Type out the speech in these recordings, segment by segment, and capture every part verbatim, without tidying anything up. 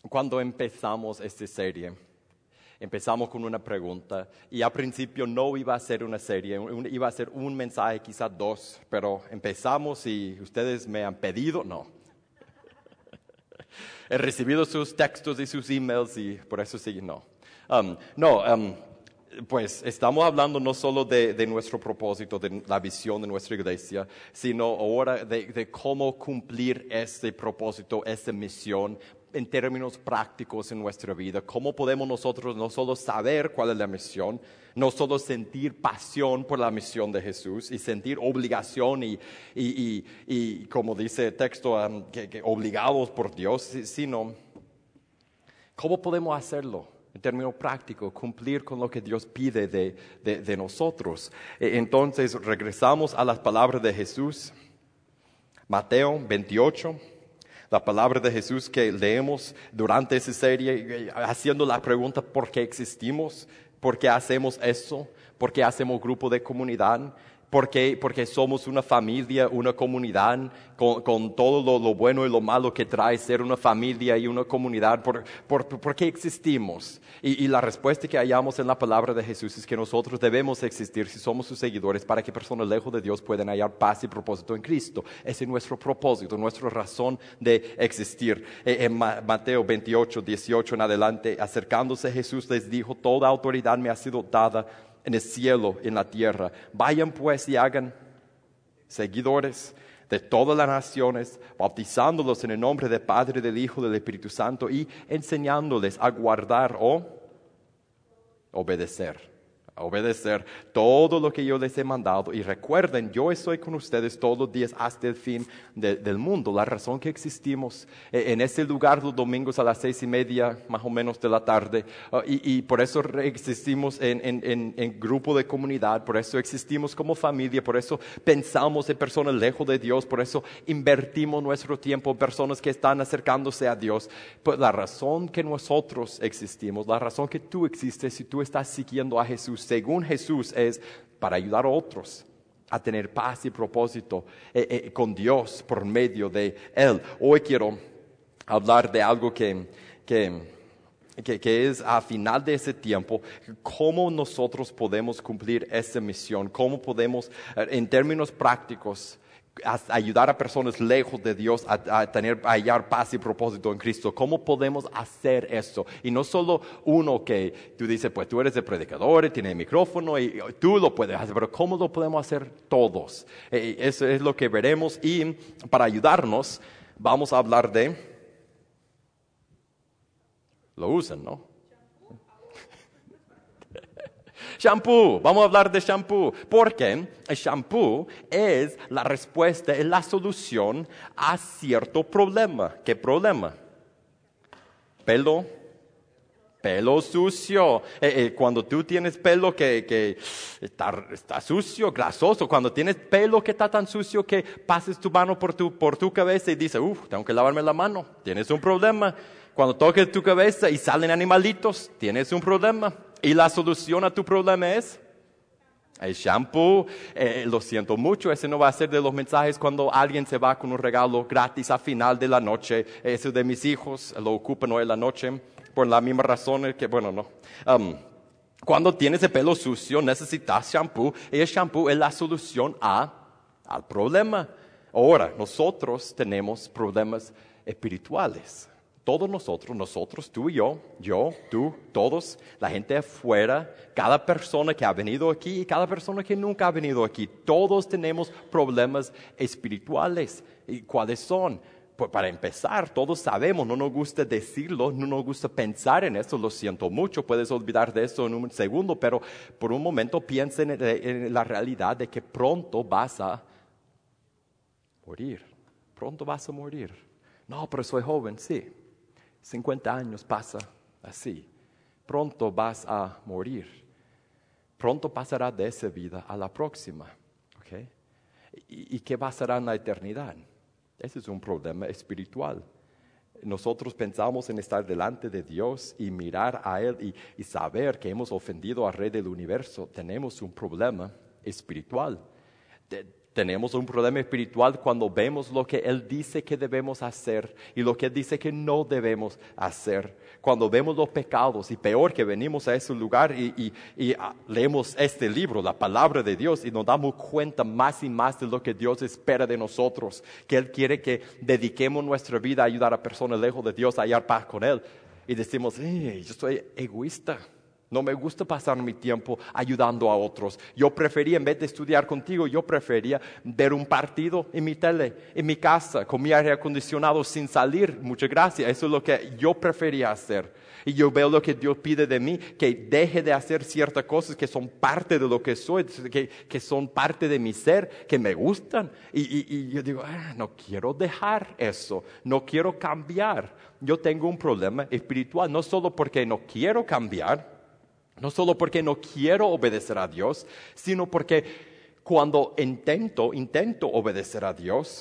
Cuando empezamos esta serie, empezamos con una pregunta y al principio no iba a ser una serie, iba a ser un mensaje, quizás dos, pero empezamos y ustedes me han pedido, no. He recibido sus textos y sus emails y por eso sí, no. Um, no, um, pues estamos hablando no solo de, de nuestro propósito, de la visión de nuestra iglesia, sino ahora de, de cómo cumplir este propósito, esta misión en términos prácticos en nuestra vida. Cómo podemos nosotros no solo saber cuál es la misión, no solo sentir pasión por la misión de Jesús y sentir obligación y, y, y, y como dice el texto, um, que, que obligados por Dios, sino cómo podemos hacerlo en términos prácticos, cumplir con lo que Dios pide de, de, de nosotros. Entonces regresamos a las palabras de Jesús, Mateo veintiocho. La palabra de Jesús que leemos durante esa serie, haciendo la pregunta ¿por qué existimos? ¿Por qué hacemos eso? ¿Por qué hacemos grupo de comunidad? ¿Por qué? Porque somos una familia, una comunidad, con, con todo lo, lo bueno y lo malo que trae ser una familia y una comunidad. ¿Por, por, por qué existimos? Y, y la respuesta que hallamos en la palabra de Jesús es que nosotros debemos existir si somos sus seguidores para que personas lejos de Dios puedan hallar paz y propósito en Cristo. Ese es nuestro propósito, nuestra razón de existir. En Mateo veintiocho, dieciocho en adelante, acercándose Jesús les dijo, toda autoridad me ha sido dada en el cielo y en la tierra. Vayan pues y hagan seguidores de todas las naciones, bautizándolos en el nombre del Padre, del Hijo, del Espíritu Santo y enseñándoles a guardar o obedecer. Obedecer todo lo que yo les he mandado. Y recuerden, yo estoy con ustedes todos los días hasta el fin de, del mundo. La razón que existimos eh, en ese lugar los domingos a las seis y media, más o menos de la tarde. Uh, y, y por eso existimos en, en, en, en grupo de comunidad. Por eso existimos como familia. Por eso pensamos en personas lejos de Dios. Por eso invertimos nuestro tiempo en personas que están acercándose a Dios. Pues la razón que nosotros existimos, la razón que tú existes si tú estás siguiendo a Jesús, según Jesús, es para ayudar a otros a tener paz y propósito eh, eh, con Dios por medio de Él. Hoy quiero hablar de algo que, que, que, que es a final de ese tiempo, cómo nosotros podemos cumplir esa misión, cómo podemos, en términos prácticos, ayudar a personas lejos de Dios a, a tener, a hallar paz y propósito en Cristo. ¿Cómo podemos hacer eso? Y no solo uno que tú dices, pues tú eres el predicador, tienes el micrófono y tú lo puedes hacer, pero ¿cómo lo podemos hacer todos? Eh, eso es lo que veremos y para ayudarnos vamos a hablar de... Lo usan, ¿no? Shampoo, vamos a hablar de shampoo, porque el shampoo es la respuesta, es la solución a cierto problema. ¿Qué problema? Pelo, pelo sucio. Eh, eh, cuando tú tienes pelo que, que está, está sucio, grasoso, cuando tienes pelo que está tan sucio que pases tu mano por tu, por tu cabeza y dices, uff, tengo que lavarme la mano, tienes un problema. Cuando toques tu cabeza y salen animalitos, tienes un problema. Y la solución a tu problema es el shampoo. Eh, lo siento mucho, ese no va a ser de los mensajes cuando alguien se va con un regalo gratis a final de la noche. Ese de mis hijos lo ocupan hoy en la noche por la misma razón que, bueno, no. Um, cuando tienes el pelo sucio necesitas shampoo y el shampoo es la solución a, al problema. Ahora, nosotros tenemos problemas espirituales. Todos nosotros, nosotros, tú y yo, yo, tú, todos, la gente afuera, cada persona que ha venido aquí y cada persona que nunca ha venido aquí, todos tenemos problemas espirituales. ¿Y cuáles son? Pues para empezar, todos sabemos, no nos gusta decirlo, no nos gusta pensar en eso, lo siento mucho, puedes olvidar de eso en un segundo, pero por un momento piensa en, en la realidad de que pronto vas a morir, pronto vas a morir. No, pero soy joven, sí. cincuenta años pasa así. Pronto vas a morir. Pronto pasará de esa vida a la próxima. ¿Okay? ¿Y, ¿Y qué pasará en la eternidad? Ese es un problema espiritual. Nosotros pensamos en estar delante de Dios y mirar a Él y, y saber que hemos ofendido al Rey del Universo. Tenemos un problema espiritual. De, Tenemos un problema espiritual cuando vemos lo que Él dice que debemos hacer y lo que Él dice que no debemos hacer. Cuando vemos los pecados y peor que venimos a ese lugar y, y, y uh, leemos este libro, la palabra de Dios, y nos damos cuenta más y más de lo que Dios espera de nosotros, que Él quiere que dediquemos nuestra vida a ayudar a personas lejos de Dios a hallar paz con Él. Y decimos, eh, yo soy egoísta. No me gusta pasar mi tiempo ayudando a otros. Yo prefería, en vez de estudiar contigo, yo prefería ver un partido en mi tele, en mi casa, con mi aire acondicionado sin salir. Muchas gracias. Eso es lo que yo prefería hacer. Y yo veo lo que Dios pide de mí, que deje de hacer ciertas cosas que son parte de lo que soy, que, que son parte de mi ser, que me gustan. Y, y, y yo digo, ah, no quiero dejar eso, no quiero cambiar. Yo tengo un problema espiritual, no solo porque no quiero cambiar, no solo porque no quiero obedecer a Dios, sino porque cuando intento, intento obedecer a Dios,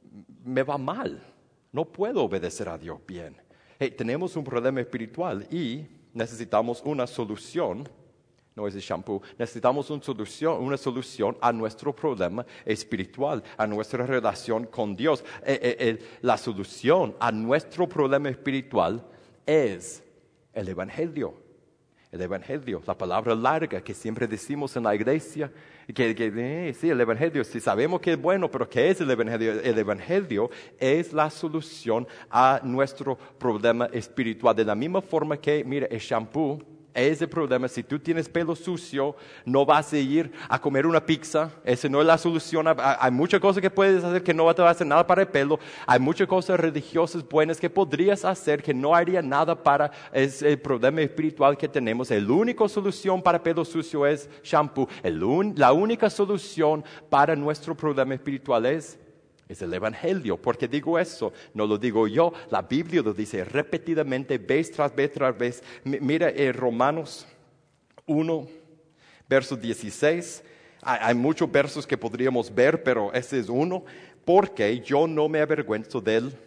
me va mal. No puedo obedecer a Dios bien. Hey, tenemos un problema espiritual y necesitamos una solución. No es el shampoo. Necesitamos una solución, una solución a nuestro problema espiritual, a nuestra relación con Dios. Eh, eh, eh, la solución a nuestro problema espiritual es el Evangelio. El Evangelio, la palabra larga que siempre decimos en la iglesia, que, que eh, sí, el Evangelio, sí sabemos que es bueno, pero ¿qué es el Evangelio? El Evangelio es la solución a nuestro problema espiritual. De la misma forma que, mira, el shampoo es el problema. Si tú tienes pelo sucio, no vas a ir a comer una pizza. Esa no es la solución. Hay muchas cosas que puedes hacer que no te va a hacer nada para el pelo. Hay muchas cosas religiosas buenas que podrías hacer que no haría nada para el problema espiritual que tenemos. La única solución para pelo sucio es shampoo. El un, la única solución para nuestro problema espiritual es Es el Evangelio. ¿Por qué digo eso? No lo digo yo. La Biblia lo dice repetidamente, vez tras vez tras vez. M- mira en Romanos uno, verso dieciséis. Hay, hay muchos versos que podríamos ver, pero ese es uno. Porque yo no me avergüenzo de él.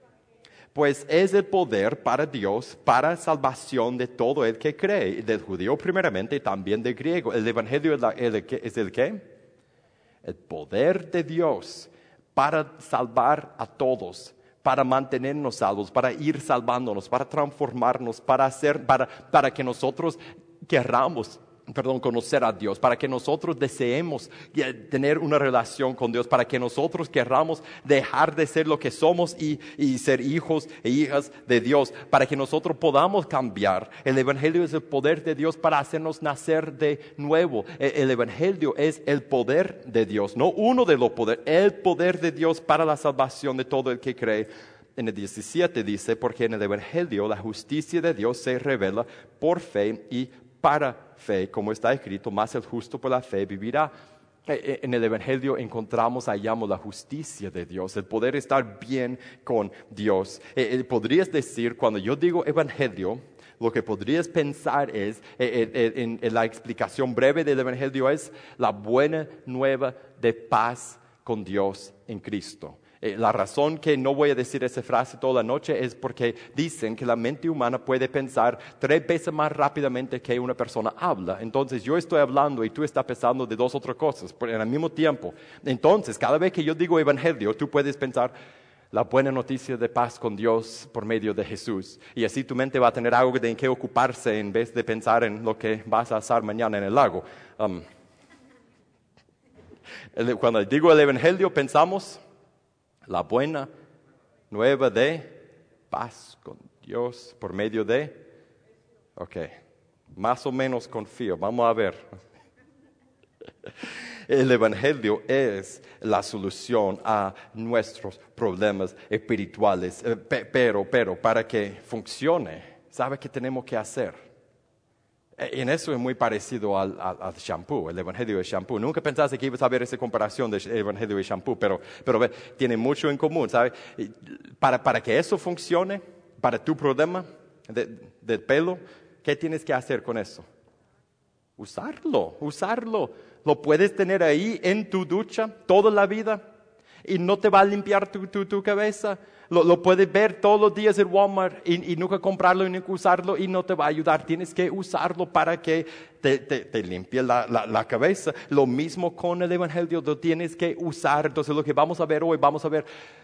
Pues es el poder para Dios, para salvación de todo el que cree. Del judío primeramente y también del griego. El Evangelio es, la, el, ¿es el qué? El poder de Dios para salvar a todos, para mantenernos salvos, para ir salvándonos, para transformarnos, para hacer, para, para que nosotros querramos, perdón, conocer a Dios, para que nosotros deseemos tener una relación con Dios, para que nosotros querramos dejar de ser lo que somos y, y ser hijos e hijas de Dios, para que nosotros podamos cambiar. El Evangelio es el poder de Dios para hacernos nacer de nuevo. El, el Evangelio es el poder de Dios, no uno de los poderes, el poder de Dios para la salvación de todo el que cree. En el diecisiete dice, porque en el Evangelio la justicia de Dios se revela por fe y para fe, como está escrito, más el justo por la fe vivirá. En el Evangelio encontramos, hallamos la justicia de Dios, el poder estar bien con Dios. Podrías decir, cuando yo digo Evangelio, lo que podrías pensar es, en, en la explicación breve del Evangelio, es la buena nueva de paz con Dios en Cristo. Eh, la razón que no voy a decir esa frase toda la noche es porque dicen que la mente humana puede pensar tres veces más rápidamente que una persona habla. Entonces yo estoy hablando y tú estás pensando de dos otras cosas en el mismo tiempo. Entonces cada vez que yo digo evangelio, tú puedes pensar la buena noticia de paz con Dios por medio de Jesús. Y así tu mente va a tener algo de en qué ocuparse en vez de pensar en lo que vas a hacer mañana en el lago. Um, el, cuando digo el evangelio pensamos la buena nueva de paz con Dios por medio de... Ok, más o menos confío. Vamos a ver. El Evangelio es la solución a nuestros problemas espirituales. Pero, pero, para que funcione, ¿sabe qué tenemos que hacer? En eso es muy parecido al, al, al shampoo, el Evangelio de shampoo. Nunca pensaste que ibas a ver esa comparación del Evangelio de shampoo, pero, pero ve, tiene mucho en común, ¿sabes? Para, para que eso funcione, para tu problema de, del pelo, ¿qué tienes que hacer con eso? Usarlo, usarlo. Lo puedes tener ahí en tu ducha toda la vida y no te va a limpiar tu, tu, tu cabeza. Lo, lo puedes ver todos los días en Walmart y, y nunca comprarlo y nunca usarlo y no te va a ayudar. Tienes que usarlo para que te, te, te limpie la, la, la cabeza. Lo mismo con el Evangelio, lo tienes que usar. Entonces lo que vamos a ver hoy, vamos a ver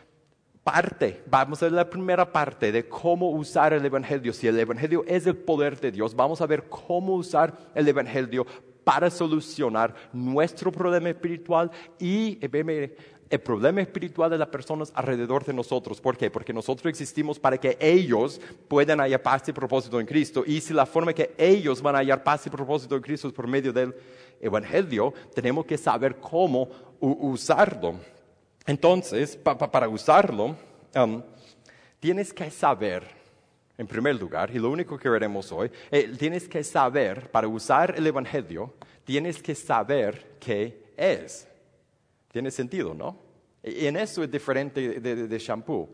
parte, vamos a ver la primera parte de cómo usar el Evangelio. Si el Evangelio es el poder de Dios, vamos a ver cómo usar el Evangelio para solucionar nuestro problema espiritual y el problema espiritual de las personas alrededor de nosotros. ¿Por qué? Porque nosotros existimos para que ellos puedan hallar paz y propósito en Cristo. Y si la forma que ellos van a hallar paz y propósito en Cristo es por medio del Evangelio, tenemos que saber cómo usarlo. Entonces, pa, pa, para usarlo, um, tienes que saber, en primer lugar, y lo único que veremos hoy, eh, tienes que saber, para usar el Evangelio, tienes que saber qué es. Tiene sentido, ¿no? Y en eso es diferente de, de, de shampoo.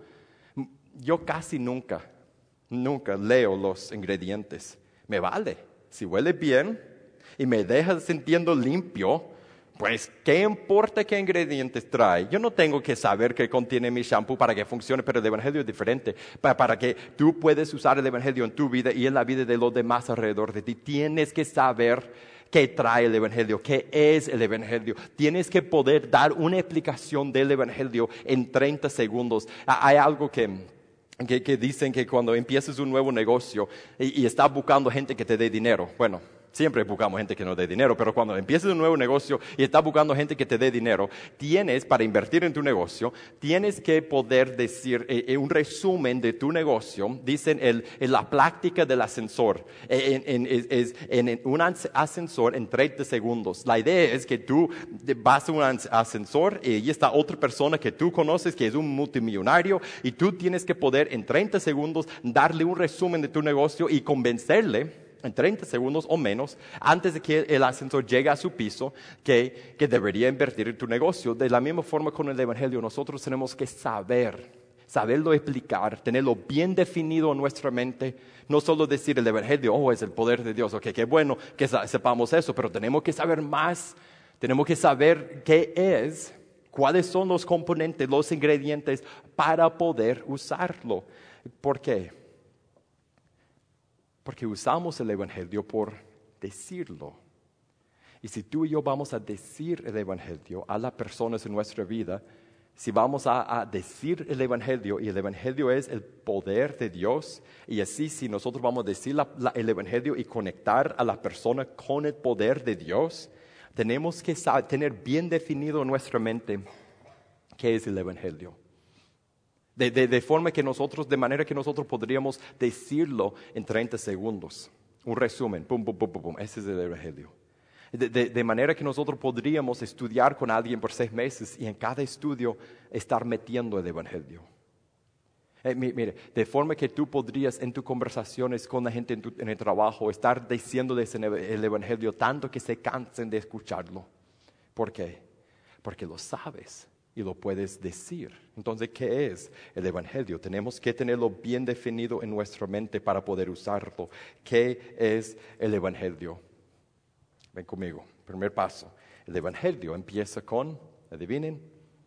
Yo casi nunca, nunca leo los ingredientes. Me vale. Si huele bien y me deja sintiendo limpio, pues, ¿qué importa qué ingredientes trae? Yo no tengo que saber qué contiene mi shampoo para que funcione, pero el Evangelio es diferente. Para, para que tú puedas usar el Evangelio en tu vida y en la vida de los demás alrededor de ti, tienes que saber qué trae el Evangelio, qué es el Evangelio. Tienes que poder dar una explicación del Evangelio en treinta segundos. Hay algo que... Que, que dicen que cuando empiezas un nuevo negocio y, y estás buscando gente que te dé dinero, bueno, siempre buscamos gente que nos dé dinero, pero cuando empiezas un nuevo negocio y estás buscando gente que te dé dinero, tienes, para invertir en tu negocio, tienes que poder decir eh, un resumen de tu negocio. Dicen el, en la práctica del ascensor, en, en, es, en, en un ascensor en treinta segundos. La idea es que tú vas a un ascensor y ahí está otra persona que tú conoces que es un multimillonario y tú tienes que poder en treinta segundos darle un resumen de tu negocio y convencerle en treinta segundos o menos, antes de que el ascensor llegue a su piso, que, que debería invertir en tu negocio. De la misma forma con el Evangelio, nosotros tenemos que saber, saberlo explicar, tenerlo bien definido en nuestra mente. No solo decir el Evangelio, oh, es el poder de Dios, ok, qué bueno que sepamos eso, pero tenemos que saber más, tenemos que saber qué es, cuáles son los componentes, los ingredientes para poder usarlo. ¿Por qué? Porque usamos el Evangelio por decirlo. Y si tú y yo vamos a decir el Evangelio a las personas en nuestra vida, si vamos a, a decir el Evangelio, y el Evangelio es el poder de Dios, y así si nosotros vamos a decir la, la, el Evangelio y conectar a las personas con el poder de Dios, tenemos que saber, tener bien definido en nuestra mente qué es el Evangelio. De, de, de forma que nosotros, de manera que nosotros podríamos decirlo en treinta segundos. Un resumen, pum, pum, pum, pum, pum. Ese es el Evangelio. De, de, de manera que nosotros podríamos estudiar con alguien por seis meses y en cada estudio estar metiendo el Evangelio. Eh, mire, de forma que tú podrías en tus conversaciones con la gente en, tu, en el trabajo estar diciéndoles el Evangelio tanto que se cansen de escucharlo. ¿Por qué? Porque lo sabes. Y lo puedes decir. Entonces, ¿qué es el Evangelio? Tenemos que tenerlo bien definido en nuestra mente para poder usarlo. ¿Qué es el Evangelio? Ven conmigo. Primer paso. El Evangelio empieza con, adivinen,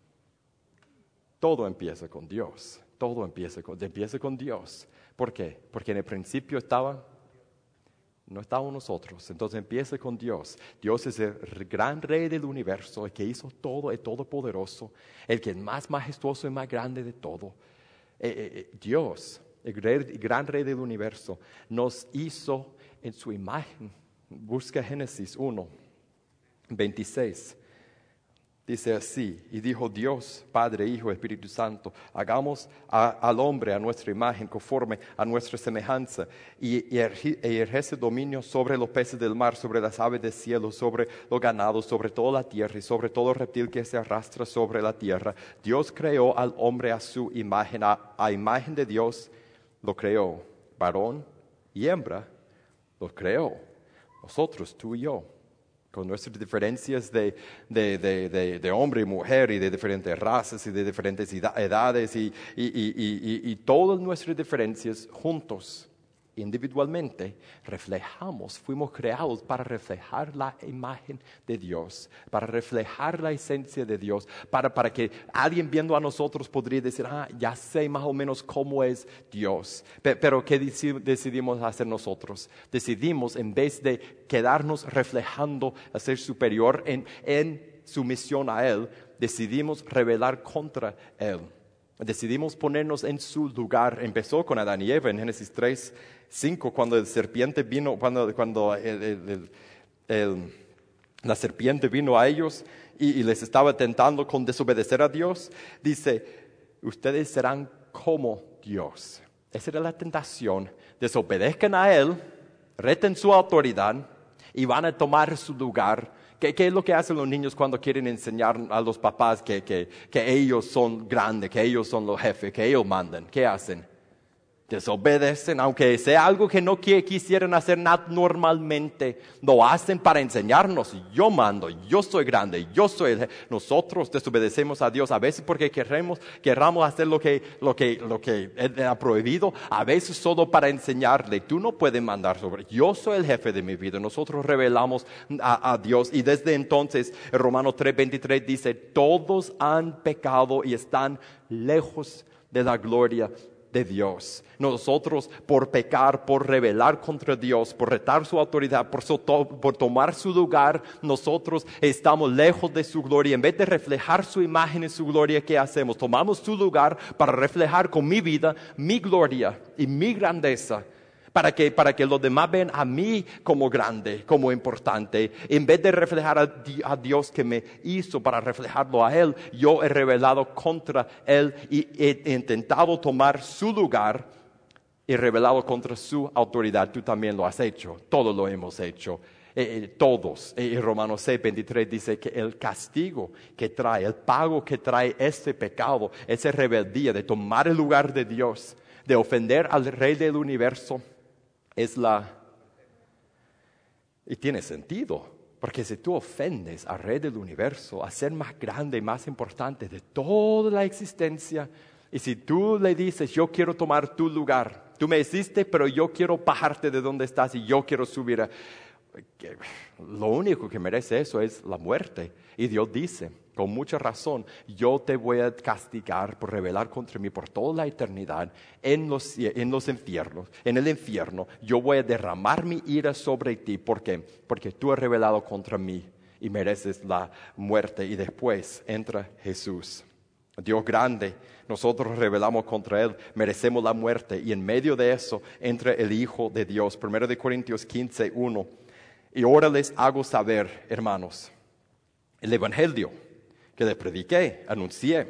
todo empieza con Dios. Todo empieza con, empieza con Dios. ¿Por qué? Porque en el principio estaba... No estamos nosotros, entonces empieza con Dios. Dios es el gran rey del universo, el que hizo todo, el todopoderoso, el que es más majestuoso y más grande de todo. Eh, eh, Dios, el, rey, el gran rey del universo, nos hizo en su imagen. Busca Génesis uno, veintiséis. Dice así, y dijo Dios, Padre, Hijo, Espíritu Santo, hagamos a, al hombre a nuestra imagen, conforme a nuestra semejanza, y, y ejerce dominio sobre los peces del mar, sobre las aves del cielo, sobre los ganados, sobre toda la tierra, y sobre todo reptil que se arrastra sobre la tierra. Dios creó al hombre a su imagen, a, a imagen de Dios lo creó, varón y hembra lo creó, nosotros, tú y yo. Con nuestras diferencias de, de, de, de, de hombre y mujer y de diferentes razas y de diferentes edades y, y, y, y, y todas nuestras diferencias juntos. individualmente reflejamos, fuimos creados para reflejar la imagen de Dios, para reflejar la esencia de Dios, para, para que alguien viendo a nosotros podría decir, ah, ya sé más o menos cómo es Dios. Pero, pero ¿qué decidimos hacer nosotros? Decidimos, en vez de quedarnos reflejando a ser superior en, en sumisión a Él, decidimos rebelar contra Él. Decidimos ponernos en su lugar. Empezó con Adán y Eva en Génesis tres, cinco, cuando el serpiente vino, cuando, cuando el, el, el, el, la serpiente vino a ellos y, y les estaba tentando con desobedecer a Dios. Dice, ustedes serán como Dios. Esa era la tentación. Desobedezcan a Él, reten su autoridad y van a tomar su lugar. ¿Qué, ¿Qué es lo que hacen los niños cuando quieren enseñar a los papás que, que, que ellos son grandes, que ellos son los jefes, que ellos mandan? ¿Qué hacen? Desobedecen, aunque sea algo que no quisieran hacer normalmente, lo hacen para enseñarnos. Yo mando, yo soy grande, yo soy el jefe. Nosotros desobedecemos a Dios a veces porque queremos, querramos hacer lo que, lo que, lo que Él ha prohibido, a veces solo para enseñarle. Tú no puedes mandar sobre, yo soy el jefe de mi vida. Nosotros revelamos a, a Dios y desde entonces, el Romanos tres veintitrés dice, todos han pecado y están lejos de la gloria de Dios. Nosotros por pecar, por rebelar contra Dios, por retar su autoridad, por, so, por tomar su lugar, nosotros estamos lejos de su gloria. En vez de reflejar su imagen y su gloria, ¿qué hacemos? Tomamos su lugar para reflejar con mi vida, mi gloria y mi grandeza. Para que, para que los demás vean a mí como grande, como importante. En vez de reflejar a, a Dios que me hizo para reflejarlo a Él, yo he rebelado contra Él y he intentado tomar su lugar y rebelado contra su autoridad. Tú también lo has hecho, todos lo hemos hecho. Eh, eh, todos. Eh, Romanos seis veintitrés dice que el castigo que trae, el pago que trae este pecado, esa rebeldía de tomar el lugar de Dios, de ofender al Rey del universo, es la... Y tiene sentido, porque si tú ofendes al Rey del universo, a ser más grande y más importante de toda la existencia, y si tú le dices, yo quiero tomar tu lugar, tú me hiciste, pero yo quiero bajarte de donde estás y yo quiero subir a... Lo único que merece eso es la muerte. Y Dios dice, con mucha razón, yo te voy a castigar por rebelar contra mí por toda la eternidad en los, en los infiernos, en el infierno. Yo voy a derramar mi ira sobre ti. ¿Por qué? Porque tú has rebelado contra mí y mereces la muerte. Y después entra Jesús, Dios grande. Nosotros rebelamos contra Él, merecemos la muerte. Y en medio de eso entra el Hijo de Dios. Primero de Corintios quince, uno. Y ahora les hago saber, hermanos, el Evangelio que les prediqué, anuncié,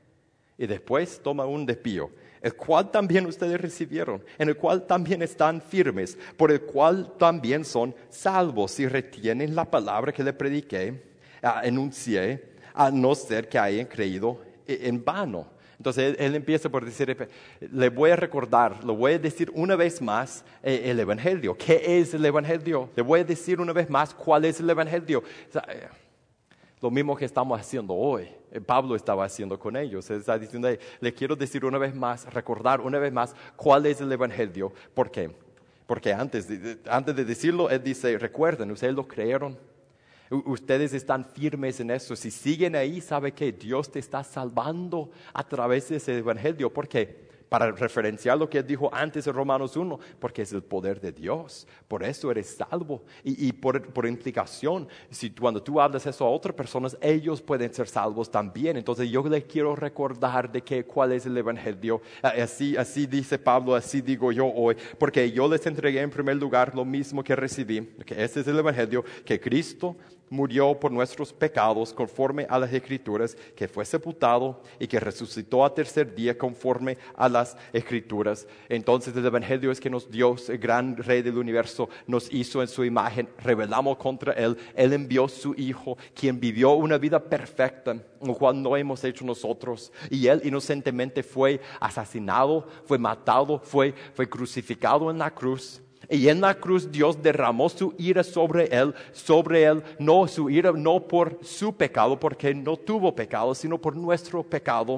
y después toma un desvío, el cual también ustedes recibieron, en el cual también están firmes, por el cual también son salvos, si retienen la palabra que les prediqué, anuncié, a no ser que hayan creído en vano. Entonces él, él empieza por decir, le voy a recordar, lo voy a decir una vez más eh, el Evangelio. ¿Qué es el Evangelio? Le voy a decir una vez más cuál es el Evangelio. O sea, eh, lo mismo que estamos haciendo hoy. Eh, Pablo estaba haciendo con ellos. Él está diciendo, eh, le quiero decir una vez más, recordar una vez más cuál es el Evangelio. ¿Por qué? Porque antes de, antes de decirlo, él dice, recuerden, ustedes lo creyeron. Ustedes están firmes en eso. Si siguen ahí, sabe que Dios te está salvando a través de ese evangelio. ¿Por qué? Para referenciar lo que él dijo antes en Romanos uno, porque es el poder de Dios. Por eso eres salvo. Y, y por, por implicación, si cuando tú hablas eso a otras personas, ellos pueden ser salvos también. Entonces yo les quiero recordar de que, cuál es el evangelio. Así, así dice Pablo, así digo yo hoy. Porque yo les entregué en primer lugar lo mismo que recibí. Que ese es el evangelio, que Cristo murió por nuestros pecados conforme a las Escrituras, que fue sepultado y que resucitó al tercer día conforme a las Escrituras. Entonces el Evangelio es que nos Dios, el gran Rey del universo, nos hizo en su imagen, rebelamos contra Él, Él envió su Hijo, quien vivió una vida perfecta, lo cual no hemos hecho nosotros, y Él inocentemente fue asesinado, fue matado, fue, fue crucificado en la cruz. Y en la cruz Dios derramó su ira sobre Él, sobre Él, no su ira, no por su pecado, porque no tuvo pecado, sino por nuestro pecado.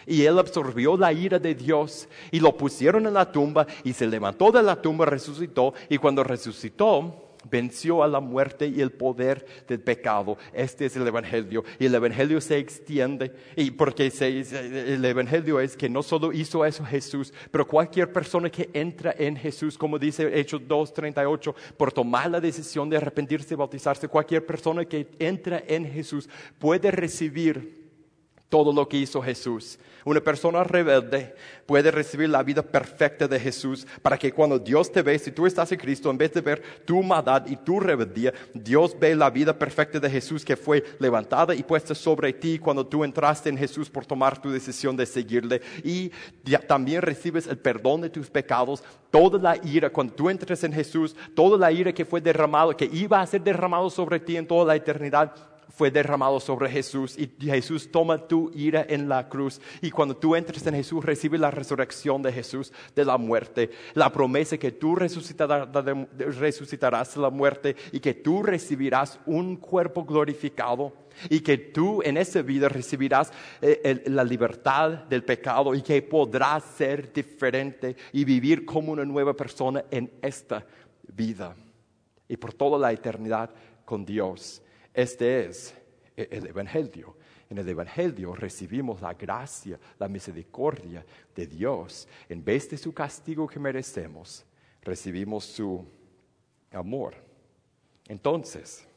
Y él absorbió la ira de Dios y lo pusieron en la tumba y se levantó de la tumba, resucitó, y cuando resucitó, venció a la muerte y el poder del pecado. Este es el Evangelio. Y el Evangelio se extiende. Y porque se, el Evangelio es que no solo hizo eso Jesús, pero cualquier persona que entra en Jesús, como dice Hechos dos treinta y ocho, por tomar la decisión de arrepentirse y bautizarse, cualquier persona que entra en Jesús puede recibir todo lo que hizo Jesús. Una persona rebelde puede recibir la vida perfecta de Jesús para que cuando Dios te ve, si tú estás en Cristo, en vez de ver tu maldad y tu rebeldía, Dios ve la vida perfecta de Jesús que fue levantada y puesta sobre ti cuando tú entraste en Jesús por tomar tu decisión de seguirle. Y también recibes el perdón de tus pecados, toda la ira, cuando tú entres en Jesús, toda la ira que fue derramado, que iba a ser derramado sobre ti en toda la eternidad, fue derramado sobre Jesús, y Jesús toma tu ira en la cruz, y cuando tú entres en Jesús recibes la resurrección de Jesús de la muerte, la promesa que tú resucitarás, resucitarás de la muerte y que tú recibirás un cuerpo glorificado y que tú en esa vida recibirás eh, el, la libertad del pecado y que podrás ser diferente y vivir como una nueva persona en esta vida y por toda la eternidad con Dios. Este es el Evangelio. En el Evangelio recibimos la gracia, la misericordia de Dios. En vez de su castigo que merecemos, recibimos su amor. Entonces,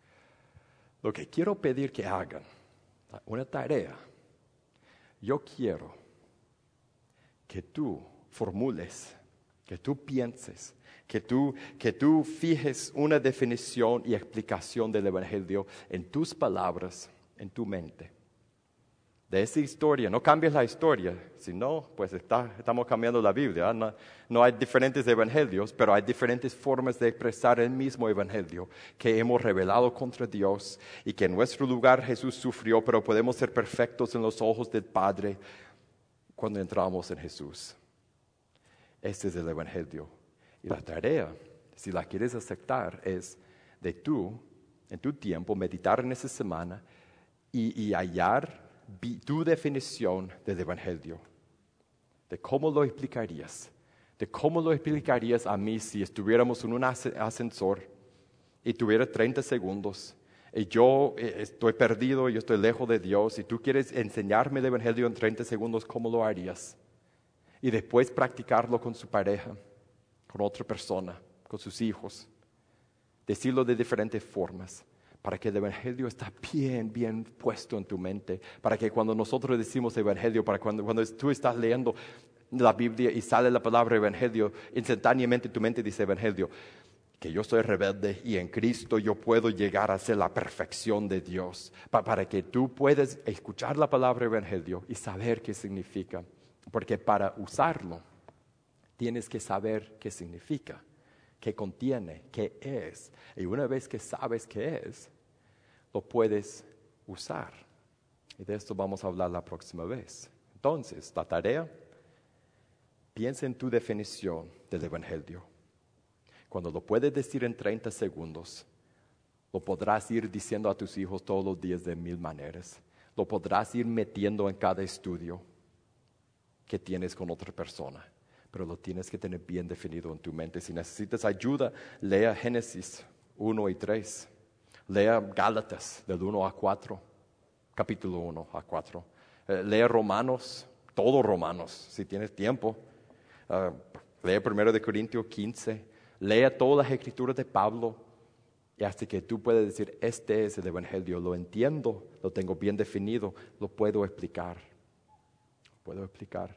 lo que quiero pedir que hagan, una tarea, yo quiero que tú formules, que tú pienses, Que tú, que tú fijes una definición y explicación del Evangelio en tus palabras, en tu mente. De esa historia, no cambies la historia, si no, pues está, estamos cambiando la Biblia. No, no hay diferentes evangelios, pero hay diferentes formas de expresar el mismo Evangelio que hemos revelado contra Dios y que en nuestro lugar Jesús sufrió, pero podemos ser perfectos en los ojos del Padre cuando entramos en Jesús. Este es el Evangelio. Y la tarea, si la quieres aceptar, es de tú, en tu tiempo, meditar en esa semana y, y hallar vi, tu definición del Evangelio. De cómo lo explicarías. De cómo lo explicarías a mí si estuviéramos en un ascensor y tuviera treinta segundos. Y yo eh, estoy perdido, yo estoy lejos de Dios. Y tú quieres enseñarme el Evangelio en treinta segundos, ¿cómo lo harías? Y después practicarlo con su pareja, con otra persona, con sus hijos. Decirlo de diferentes formas, para que el Evangelio está bien, bien puesto en tu mente, para que cuando nosotros decimos Evangelio, para cuando, cuando tú estás leyendo la Biblia y sale la palabra Evangelio, instantáneamente tu mente dice Evangelio, que yo soy rebelde y en Cristo yo puedo llegar a ser la perfección de Dios, pa, para que tú puedas escuchar la palabra Evangelio y saber qué significa, porque para usarlo, tienes que saber qué significa, qué contiene, qué es. Y una vez que sabes qué es, lo puedes usar. Y de esto vamos a hablar la próxima vez. Entonces, la tarea, piensa en tu definición del Evangelio. Cuando lo puedes decir en treinta segundos, lo podrás ir diciendo a tus hijos todos los días de mil maneras. Lo podrás ir metiendo en cada estudio que tienes con otra persona. Pero lo tienes que tener bien definido en tu mente. Si necesitas ayuda, lea Génesis uno y tres. Lea Gálatas del uno a cuatro, capítulo uno a cuatro. Eh, lea Romanos, todo Romanos, si tienes tiempo. Uh, lea primero de Corintios quince. Lea todas las escrituras de Pablo. Y hasta que tú puedas decir, este es el Evangelio, lo entiendo, lo tengo bien definido, lo puedo explicar. Lo puedo explicar.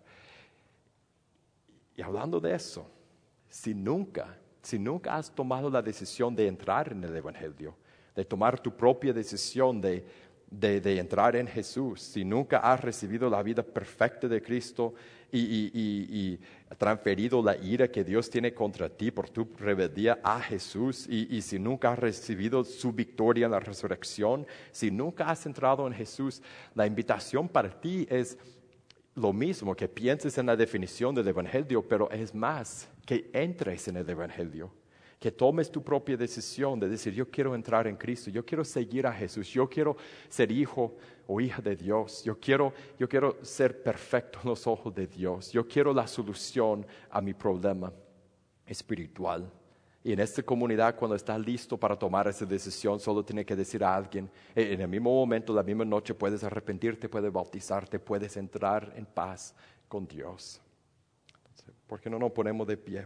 Y hablando de eso, si nunca, si nunca has tomado la decisión de entrar en el Evangelio, de tomar tu propia decisión de, de, de entrar en Jesús, si nunca has recibido la vida perfecta de Cristo y, y, y, y transferido la ira que Dios tiene contra ti por tu rebeldía a Jesús, y, y si nunca has recibido su victoria en la resurrección, si nunca has entrado en Jesús, la invitación para ti es lo mismo, que pienses en la definición del Evangelio, pero es más, que entres en el Evangelio, Que tomes tu propia decisión de decir, yo quiero entrar en Cristo, yo quiero seguir a Jesús, yo quiero ser hijo o hija de Dios, yo quiero, yo quiero ser perfecto en los ojos de Dios, yo quiero la solución a mi problema espiritual. Y en esta comunidad, cuando estás listo para tomar esa decisión, solo tienes que decir a alguien, en el mismo momento, la misma noche, puedes arrepentirte, puedes bautizarte, puedes entrar en paz con Dios. Entonces, ¿por qué no nos ponemos de pie?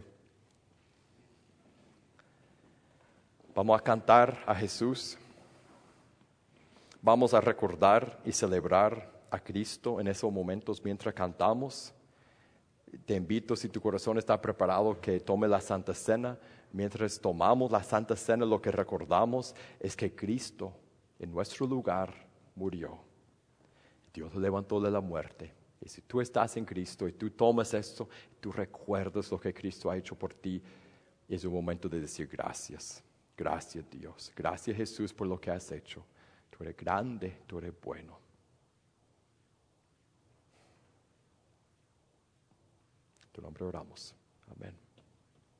Vamos a cantar a Jesús. Vamos a recordar y celebrar a Cristo en esos momentos mientras cantamos. Te invito, si tu corazón está preparado, que tome la Santa Cena. Mientras tomamos la Santa Cena, lo que recordamos es que Cristo en nuestro lugar murió. Dios lo levantó de la muerte. Y si tú estás en Cristo y tú tomas esto, tú recuerdas lo que Cristo ha hecho por ti, es un momento de decir gracias. Gracias, Dios. Gracias, Jesús, por lo que has hecho. Tú eres grande, tú eres bueno. En tu nombre oramos. Amén.